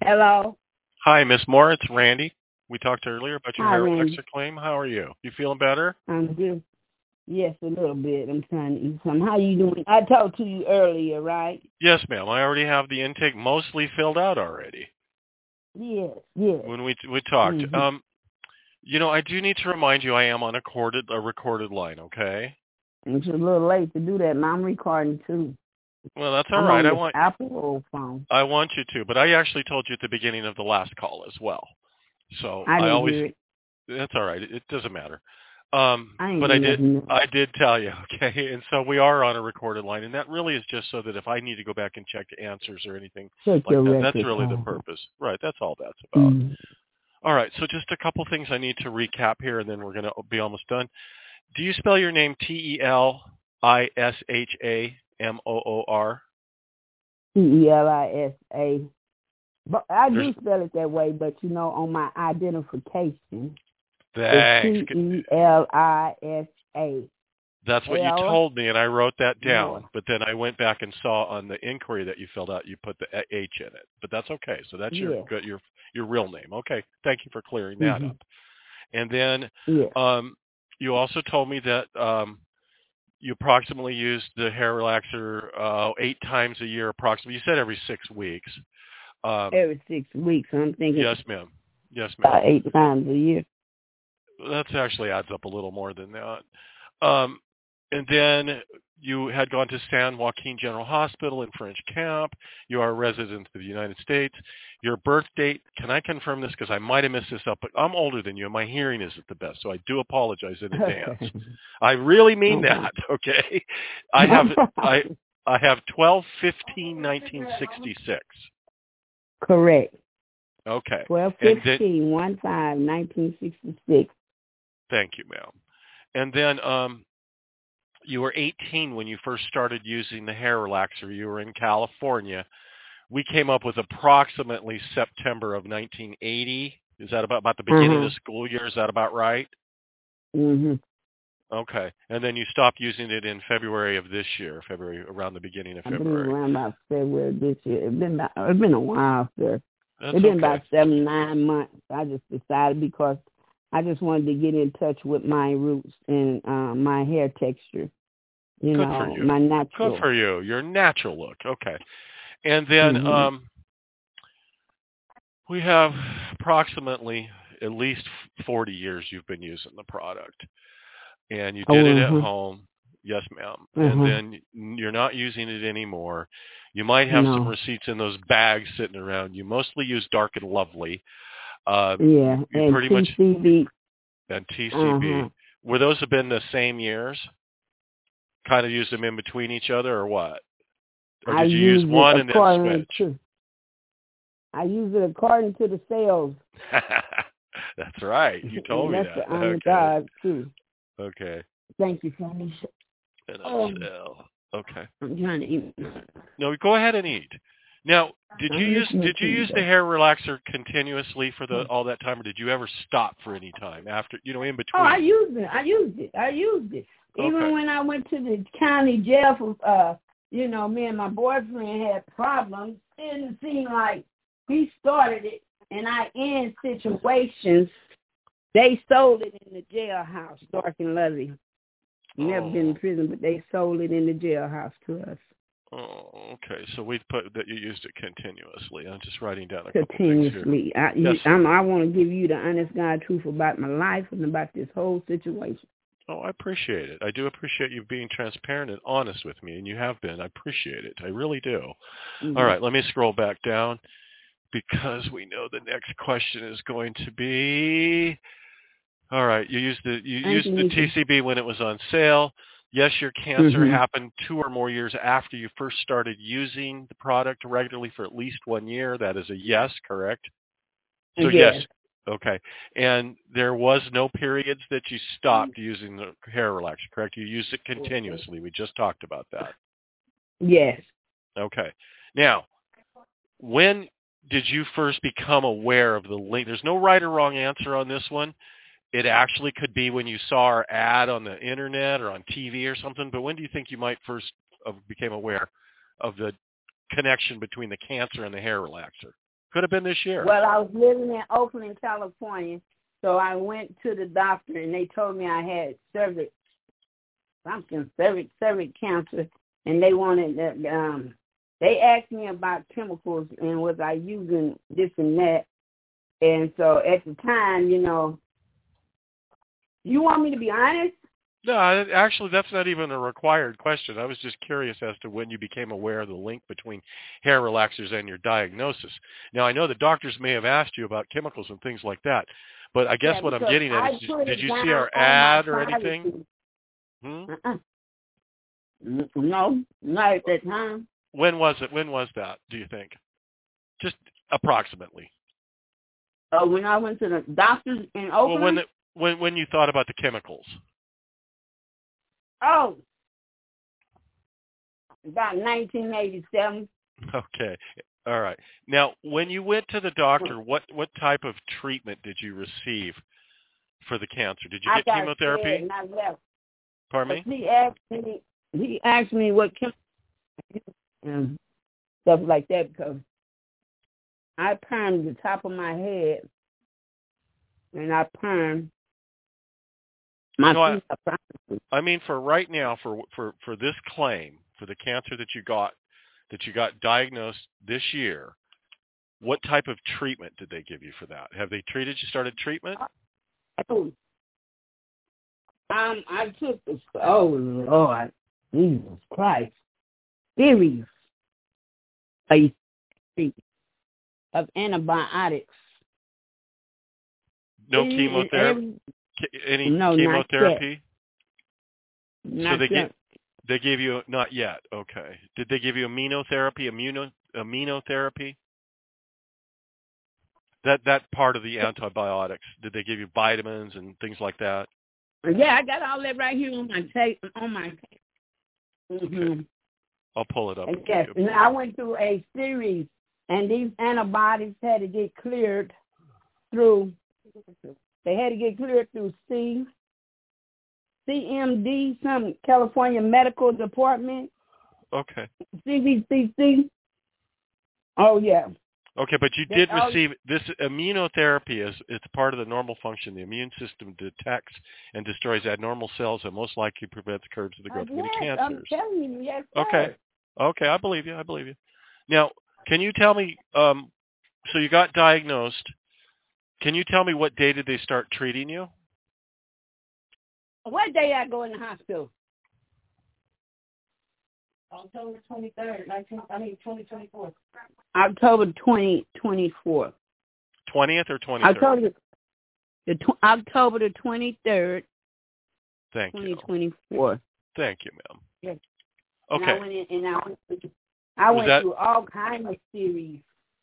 Hello. Hi, Miss Moore. It's Randy. We talked earlier about your Hi, hair Randy. relaxer claim. How are you? You feeling better? I'm good. Yes, a little bit. I'm trying to eat something. How you doing? I talked to you earlier, right? Yes, ma'am. I already have the intake mostly filled out already Yes, yes. when we talked. Mm-hmm. I do need to remind you I am on a recorded line, okay? It's a little late to do that, and I'm recording too. Well, that's all I'm right. on this Apple old phone. I want you to, but I actually told you at the beginning of the last call as well. So I didn't hear it. That's all right. It doesn't matter. But I did tell you, okay? And so we are on a recorded line, and that really is just so that if I need to go back and check answers or anything like that, that's really the purpose. Right, that's all that's about. Mm-hmm. All right, so just a couple things I need to recap here, and then we're going to be almost done. Do you spell your name Telishamoor? Telisa. But I do spell it that way, but on my identification, it's Telisa. That's what you told me, and I wrote that down. But then I went back and saw on the inquiry that you filled out, you put the H in it. But that's okay. So that's your real name. Okay, thank you for clearing that up. And then you also told me that you approximately use the hair relaxer 8 times a year, approximately. You said every 6 weeks. Every 6 weeks, I'm thinking. Yes, ma'am. Yes, ma'am. About 8 times a year. That actually adds up a little more than that. And then you had gone to San Joaquin General Hospital in French Camp. You are a resident of the United States. Your birth date, can I confirm this? Because I might have messed this up, but I'm older than you, and my hearing isn't the best, so I do apologize in advance. I really mean that, okay? I have 12/15/1966. Correct. Okay. 12/15/1966. Thank you, ma'am. And then you were 18 when you first started using the hair relaxer. You were in California. We came up with approximately September of 1980. Is that about the beginning of the school year? Is that about right? Mm-hmm. Okay. And then you stopped using it in February of this year, around the beginning of February. I've been around about February this year. It's been a while, sir. It's been about 7-9 months. I just decided because I just wanted to get in touch with my roots and my hair texture. Good for you. My natural. Good for you. Your natural look. Okay. And then we have approximately at least 40 years you've been using the product. And you did it at home. Yes, ma'am. And then you're not using it anymore. You might have some receipts in those bags sitting around. You mostly use Dark and Lovely. And TCB. And TCB. Were those have been the same years? Kind of use them in between each other, or what? Or did you use one and then switch? I use it according to the sales. That's right. You told me that. That's the God too. Okay. Thank you, Sandy. Okay. I'm trying to eat. No, go ahead and eat. Now, did you use the hair relaxer continuously for all that time, or did you ever stop for any time after, in between? Oh, I used it. Even when I went to the county jail for, me and my boyfriend had problems. It didn't seem like he started it, and I in situations. They sold it in the jailhouse, Dark and Lovely. Never been in prison, but they sold it in the jailhouse to us. Oh, okay. So we put that you used it continuously. I'm just writing down a couple continuously. Things here. I want to give you the honest God truth about my life and about this whole situation. Oh, I appreciate it. I do appreciate you being transparent and honest with me, and you have been. I appreciate it. I really do. All right, let me scroll back down because we know the next question is going to be. All right, you used the TCB when it was on sale. Yes, your cancer happened 2 or more years after you first started using the product regularly for at least 1 year. That is a yes, correct? So yes. Okay. And there was no periods that you stopped using the hair relaxer, correct? You used it continuously. We just talked about that. Yes. Okay. Now, when did you first become aware of the link? There's no right or wrong answer on this one. It actually could be when you saw our ad on the internet or on TV or something, but when do you think you might first became aware of the connection between the cancer and the hair relaxer? Could have been this year. Well, I was living in Oakland, California, so I went to the doctor, and they told me I had cervix cancer, and they wanted that. They asked me about chemicals and was I using this and that, and so at the time, you know, you want me to be honest? No, actually, that's not even a required question. I was just curious as to when you became aware of the link between hair relaxers and your diagnosis. Now, I know the doctors may have asked you about chemicals and things like that, but I guess what I'm getting at is, did you see our ad or anything? No, not at that time. When was it? When was that, do you think? Just approximately. When I went to the doctors in Oakland? Well, when you thought about the chemicals. Oh, about 1987. Okay. All right. Now, when you went to the doctor, what type of treatment did you receive for the cancer? Did you get chemotherapy? And I left. Pardon me? He asked me what and stuff like that because I permed the top of my head and I permed my I mean, for right now, for this claim, for the cancer that you got diagnosed this year, what type of treatment did they give you for that? Have they started treatment? I took this. Oh Lord, Jesus Christ! Series of antibiotics. No chemotherapy. Any no, chemotherapy? Not so yet. they gave you not yet. Okay. Did they give you immunotherapy? That part of the antibiotics. Did they give you vitamins and things like that? Yeah, I got all that right here on my tape. Okay. I'll pull it up. Yes, and I went through a series, and these antibiotics had to get cleared through. They had to get cleared through CMD, some California Medical Department. Okay. CVCC. Oh, yeah. Okay, but you did receive this immunotherapy. It's part of the normal function. The immune system detects and destroys abnormal cells and most likely prevents the curves of the growth of any cancers. I'm telling you, yes. Okay, I believe you. Now, can you tell me? So you got diagnosed. Can you tell me what day did they start treating you? What day I go in the hospital? October 23rd, 2024. October 2024. 20th or 23rd? October the 23rd. Thank 2024. Thank you, ma'am. Yes. Okay. And I went through all kinds of series.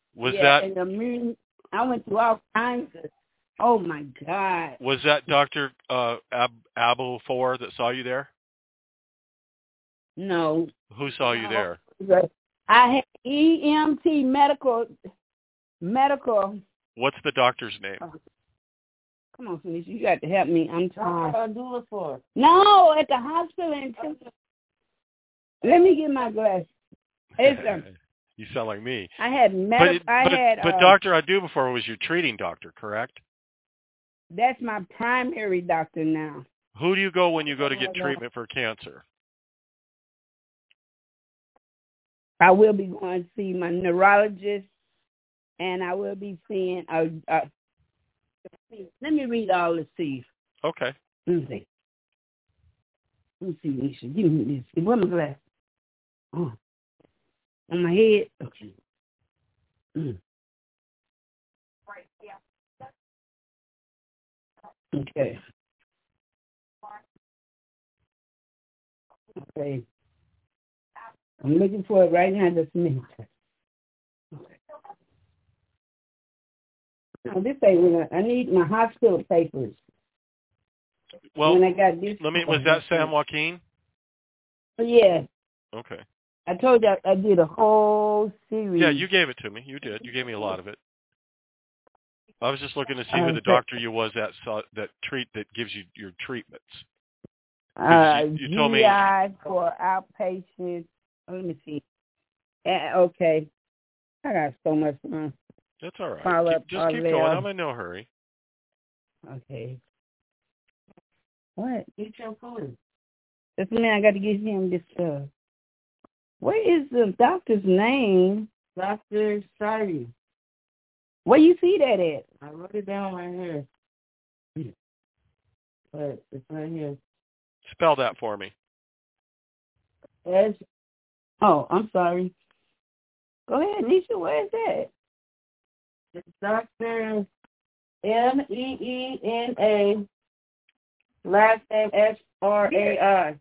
I went through all kinds of. Oh my God. Was that Dr. Abu4 that saw you there? No. Who saw you there? I had EMT medical. What's the doctor's name? Come on, Felicia, you got to help me. I'm tired. No, at the hospital. Let me get my glasses. You sound like me. I had But Dr. Abu4 was your treating doctor, correct? That's my primary doctor now. Who do you go when you go to get treatment for cancer? I will be going to see my neurologist, and I will be seeing let me read all this to you. Okay. Let me see, Lisa. Give me this. Where's my glass? Oh. On my head? Okay. Okay. Okay. I'm looking for it right now, just a minute. Okay. Now, this ain't I need my hospital papers. Well, when I got this. Was that San Joaquin? Yeah. Okay. I told you I did a whole series. Yeah, you gave it to me. You did. You gave me a lot of it. I was just looking to see who the doctor you was that gives you your treatments. You told me for outpatient. Let me see. Okay. I got so much. That's all right. follow up Just keep going. I'm in no hurry. Okay. What? Get your food. That's me. I got to get him this stuff. What is the doctor's name? Dr. Sari. Where you see that at? I wrote it down right here. But it's right here. Spell that for me. I'm sorry. Go ahead, Nisha. Where is that? It's Dr. Meena. Last name Srai.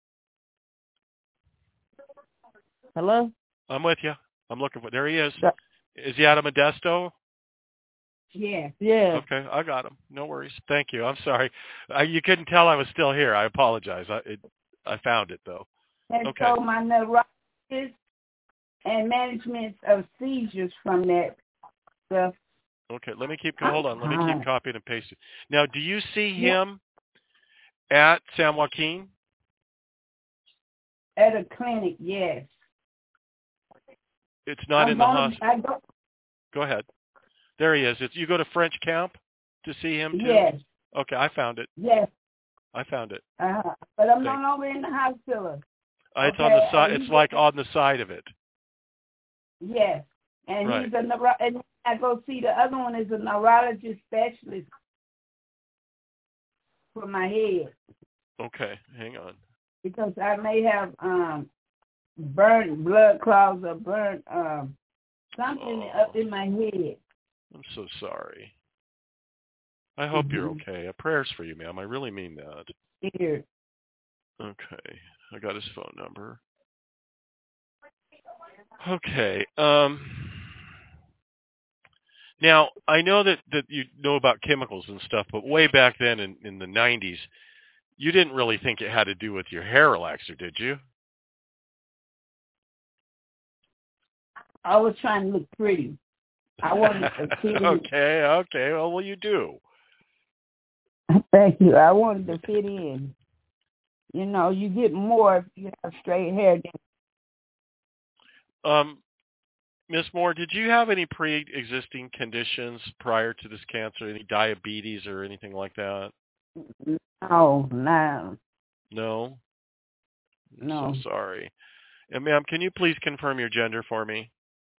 Hello? I'm with you. I'm looking for. There he is. Is he out of Modesto? Yes. Yeah. Okay, I got him. No worries. Thank you. I'm sorry. You couldn't tell I was still here. I apologize. I found it though. And okay. So my neurologist and management of seizures from that stuff. Okay, let me keep. Hold on. Let me keep copying and pasting. Now, do you see him at San Joaquin? At a clinic, yes. It's not in the hospital. Go ahead. There he is. You go to French Camp to see him too? Yes. Okay, I found it. Yes. I found it. But I'm not over in the hospital. It's on the side. It's like on the side of it. Yes. And right. He's and I go see the other one is a neurologist specialist for my head. Okay, hang on. Because I may have burnt blood clots or burnt something up in my head. I'm so sorry. I hope you're okay. Prayers for you, ma'am. I really mean that. Here. Okay. I got his phone number. Okay. Now, I know that you know about chemicals and stuff, but way back then in the 90s, you didn't really think it had to do with your hair relaxer, did you? I was trying to look pretty. I wanted to fit in. Okay. Well, you do. Thank you. I wanted to fit in. You know, you get more if you have straight hair. Ms. Moore, did you have any pre-existing conditions prior to this cancer? Any diabetes or anything like that? No, no. No? No. I'm so sorry. And ma'am, can you please confirm your gender for me?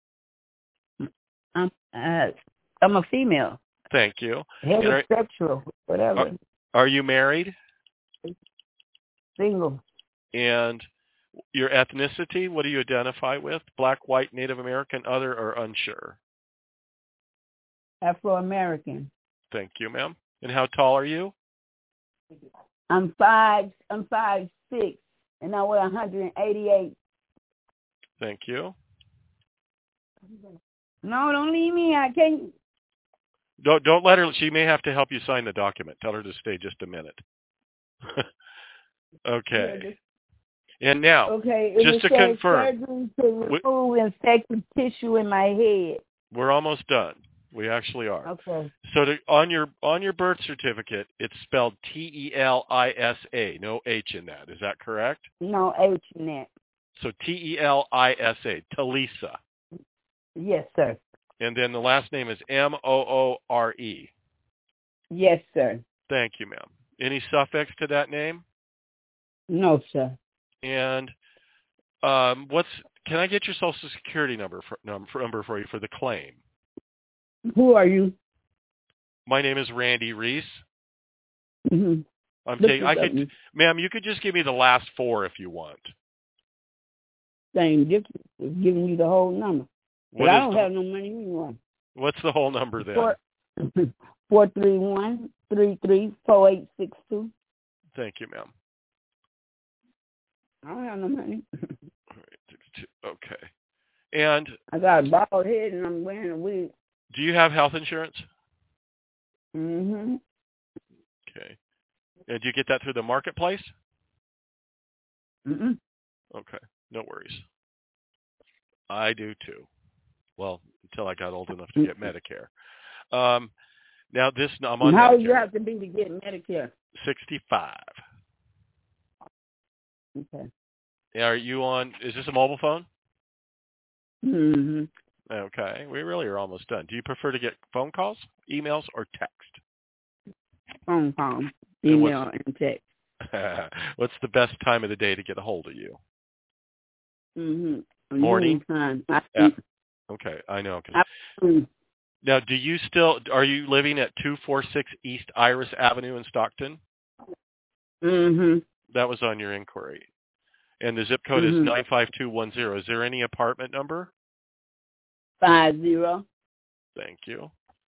I'm a female. Thank you. Heterosexual, whatever. Are you married? Single. And your ethnicity, what do you identify with? Black, white, Native American, other, or unsure? Afro-American. Thank you, ma'am. And how tall are you? I'm 5'6", and I weigh 188. Thank you. No, don't leave me. I can't. Don't let her. She may have to help you sign the document. Tell her to stay just a minute. Okay. And now, just to confirm, surgery to remove infected tissue in my head. We're almost done. We actually are. Okay. So on your birth certificate, it's spelled T-E-L-I-S-A. No H in that. Is that correct? No H in that. So T-E-L-I-S-A. Talisa. Yes, sir. And then the last name is M-O-O-R-E. Yes, sir. Thank you, ma'am. Any suffix to that name? No, sir. And can I get your Social Security number for you for the claim? Who are you? My name is Randy Reese. Mm-hmm. Ma'am, you could just give me the last four if you want. Same difference. It's giving you the whole number. But I don't have no money anymore. What's the whole number then? 431-334862. Thank you, ma'am. I don't have no money. All right, okay. And I got a bald head and I'm wearing a wig. Do you have health insurance? Mm-hmm. Okay. And do you get that through the marketplace? Mm-mm. Okay. No worries. I do too. Well, until I got old enough to get Medicare. Now I'm on How Medicare. old you have to be to get Medicare? 65. Okay. Are you on? Is this a mobile phone? Mm-hmm. Okay, we really are almost done. Do you prefer to get phone calls, emails, or text? Phone call, email, and text. What's the best time of the day to get a hold of you? Morning time. Yeah. Okay, I know. Now, are you living at 246 East Iris Avenue in Stockton? That was on your inquiry. And the zip code is 95210. Is there any apartment number? 50. Thank you.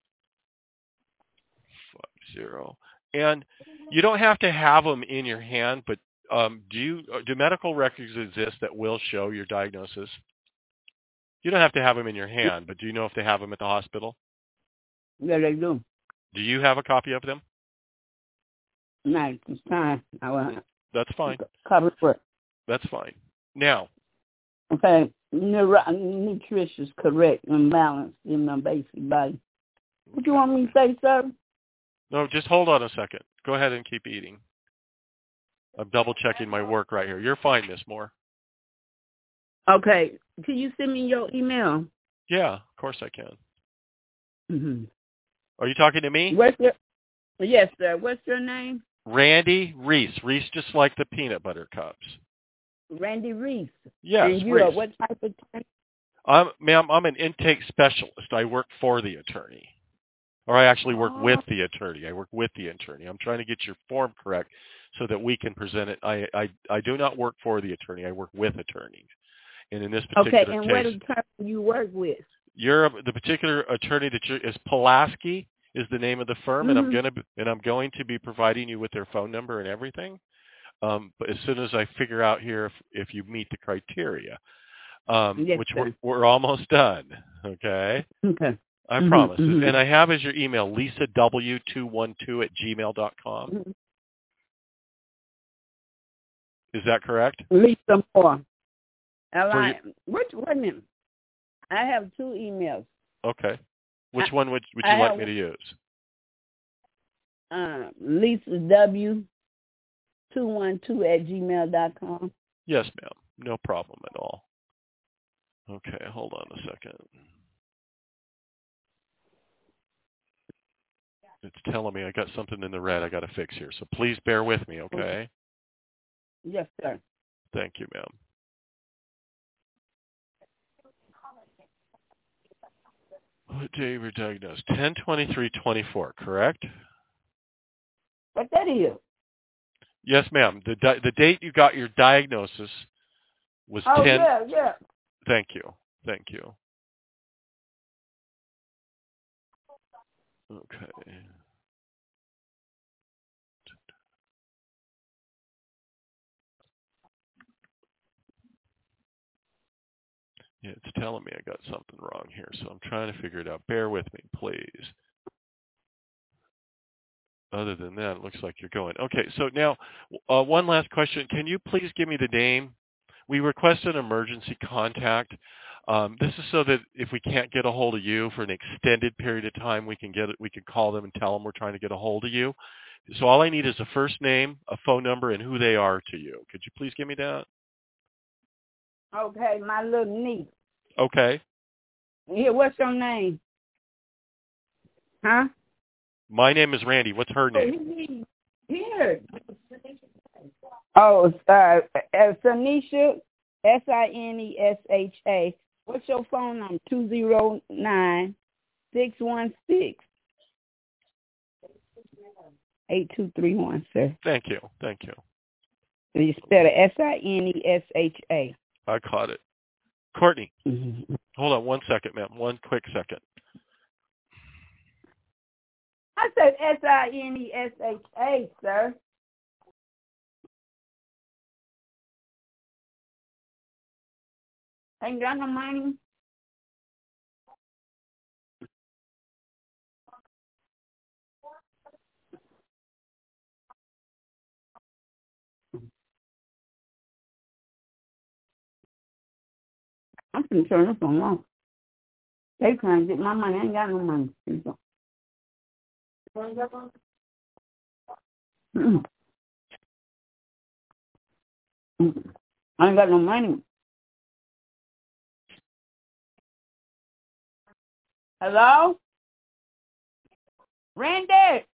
50. And you don't have to have them in your hand, but do medical records exist that will show your diagnosis? You don't have to have them in your hand, but do you know if they have them at the hospital? Yeah, they do. Do you have a copy of them? No, it's time. That's fine. Cover for it. That's fine. Now. Okay, nutritious, correct, and balanced in my basic body. What do you want me to say, sir? No, just hold on a second. Go ahead and keep eating. I'm double-checking my work right here. You're fine, Miss Moore. Okay. Can you send me your email? Yeah, of course I can. Are you talking to me? Yes, sir. What's your name? Randy Reese. Reese just like the peanut butter cups. Randy Reese. Yes, and you Reese. Are what type of attorney? Ma'am, I'm an intake specialist. I work for the attorney. Or I actually work with the attorney. I work with the attorney. I'm trying to get your form correct so that we can present it. I do not work for the attorney. I work with attorneys. And in this particular case... Okay, and what attorney do you work with? The particular attorney is Pulaski is the name of the firm, and I'm going to be providing you with their phone number and everything. But as soon as I figure out here if you meet the criteria, yes, which we're almost done, okay? Okay. I promise. And I have as your email, lisaw212@gmail.com. Is that correct? Lisa Moore. Wait a minute. I have 2 emails. Okay. Which one would you like me to use? Lisa W212@gmail.com. Yes, ma'am. No problem at all. Okay, hold on a second. It's telling me I got something in the red I got to fix here. So please bear with me, okay? Yes, sir. Thank you, ma'am. What day you were diagnosed? 10/23/24, correct? What that is? Yes, ma'am. The date you got your diagnosis was 10. Yeah. Thank you. Okay. Yeah, it's telling me I got something wrong here, so I'm trying to figure it out. Bear with me, please. Other than that, it looks like you're going. Okay, so now, one last question. Can you please give me the name? We request an emergency contact. This is so that if we can't get a hold of you for an extended period of time, we can call them and tell them we're trying to get a hold of you. So all I need is a first name, a phone number, and who they are to you. Could you please give me that? Okay, my little niece. Okay. Yeah, what's your name? Huh? My name is Randy. What's her name? Here. Oh, Sinesha, Sinesha. What's your phone number? 209-616-8231, sir. Thank you. You spell it Sinesha. I caught it. Courtney, hold on 1 second, ma'am. 1 quick second. I said Sinesha, sir. Ain't got no money. I'm finna turn this one off. They trying to get my money. I ain't got no money. I ain't got no money. Hello? Randy?